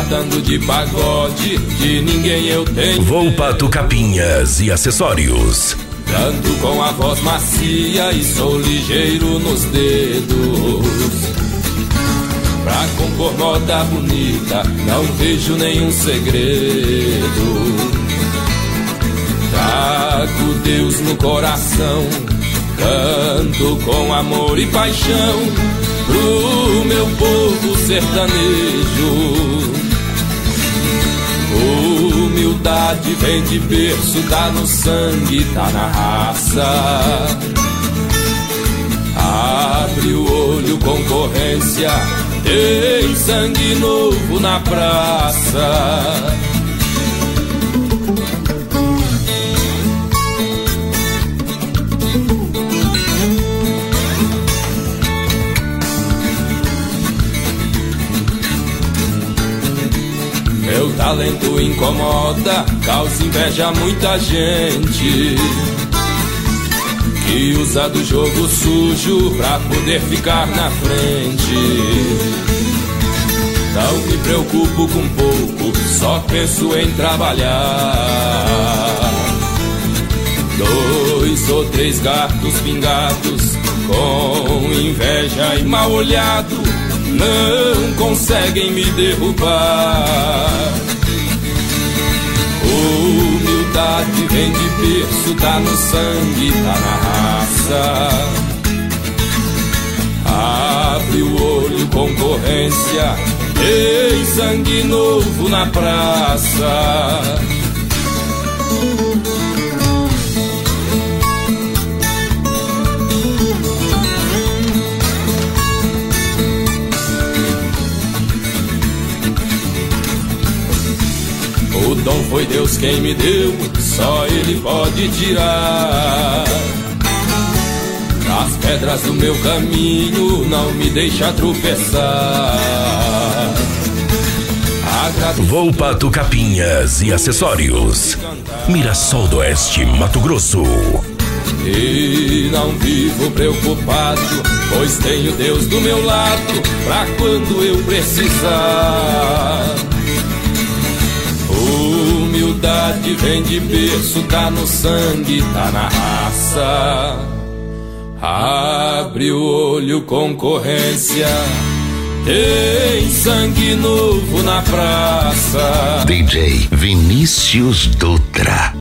rodando de pagode, de ninguém eu tenho. Volpato Capinhas e Acessórios. Canto com a voz macia e sou ligeiro nos dedos. Pra compor moda bonita, não vejo nenhum segredo. Trago Deus no coração, canto com amor e paixão pro meu povo sertanejo. Humildade vem de berço, tá no sangue, tá na raça. Abre o olho, concorrência, tem sangue novo na praça. Meu talento incomoda, causa inveja a muita gente que usa do jogo sujo pra poder ficar na frente. Não me preocupo com pouco, só penso em trabalhar. 2 ou 3 gatos pingados com inveja e mal olhado não conseguem me derrubar. Humildade vem de berço, tá no sangue, tá na raça. Abre o olho, concorrência, tem sangue novo na praça. O dom foi Deus quem me deu, só Ele pode tirar. As pedras do meu caminho não me deixa tropeçar. Volpato Capinhas e Acessórios. Mirassol do Oeste, Mato Grosso. E não vivo preocupado, pois tenho Deus do meu lado, pra quando eu precisar. Humildade vem de berço, tá no sangue, tá na raça. Abre o olho, concorrência, tem sangue novo na praça. DJ Vinícius Dutra.